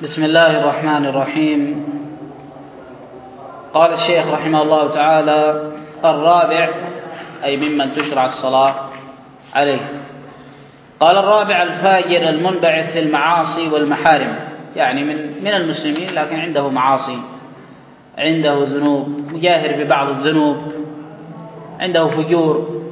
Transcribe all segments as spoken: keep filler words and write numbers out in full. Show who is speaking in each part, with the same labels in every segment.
Speaker 1: بسم الله الرحمن الرحيم. قال الشيخ رحمه الله تعالى: الرابع أي ممن تشرع الصلاة عليه. قال: الرابع الفاجر المنبعث في المعاصي والمحارم، يعني من من المسلمين لكن عنده معاصي، عنده ذنوب، مجاهر ببعض الذنوب، عنده فجور.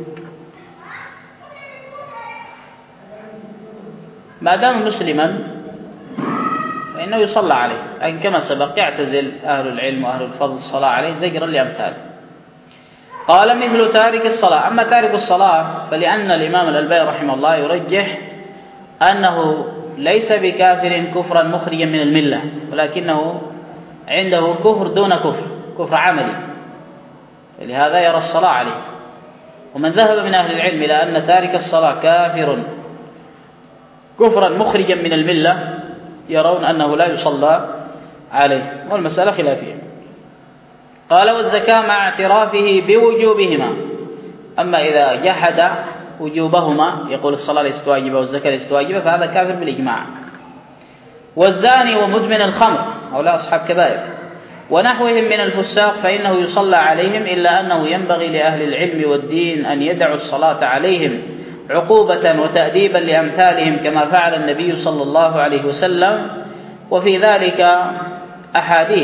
Speaker 1: ما دام مسلما فإنه يصلى عليه، لكن كما سبق يعتزل أهل العلم وأهل الفضل الصلاة عليه زجرا لأمثاله. قال: مثل تارك الصلاة. أما تارك الصلاة فلأن الإمام الألباني رحمه الله يرجح أنه ليس بكافر كفرا مخرجا من الملة، ولكنه عنده كفر دون كفر، كفر عملي، فلهذا يرى الصلاة عليه. ومن ذهب من أهل العلم إلى أن تارك الصلاة كافر كفرا مخرجا من الملة يرون أنه لا يصلى عليه، والمسألة خلافية. قال: والزكاة مع اعترافه بوجوبهما. أما إذا جحد وجوبهما، يقول الصلاة ليست واجبة والزكاة ليست واجبة، فهذا كافر بالإجماع. والزاني ومدمن الخمر، هؤلاء أصحاب كبائر، ونحوهم من الفساق فإنه يصلى عليهم، إلا أنه ينبغي لأهل العلم والدين أن يدعوا الصلاة عليهم عقوبة وتأديبا لأمثالهم، كما فعل النبي صلى الله عليه وسلم. وفي ذلك أحاديث،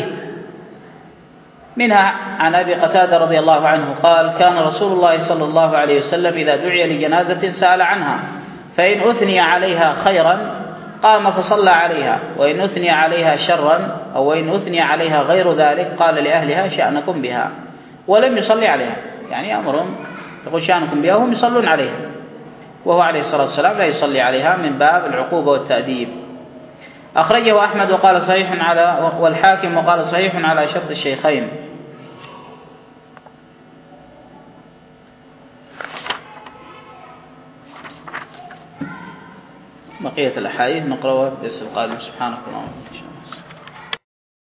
Speaker 1: منها عن أبي قتادة رضي الله عنه قال: كان رسول الله صلى الله عليه وسلم إذا دعي لجنازة سأل عنها، فإن أثني عليها خيرا قام فصلى عليها، وإن أثني عليها شرا أو وإن أثني عليها غير ذلك قال لأهلها شأنكم بها، ولم يصلي عليها. يعني أمرهم يقول شأنكم بها وهم يصلون عليها، وهو عليه الصلاة والسلام لا يصلي عليها من باب العقوبة والتأديب. أخرجه أحمد وقال صحيح على والحاكم وقال صحيح على شرط الشيخين. بقية الأحاديث نقرأها في الدرس القادم. سبحانك اللهم وبحمدك.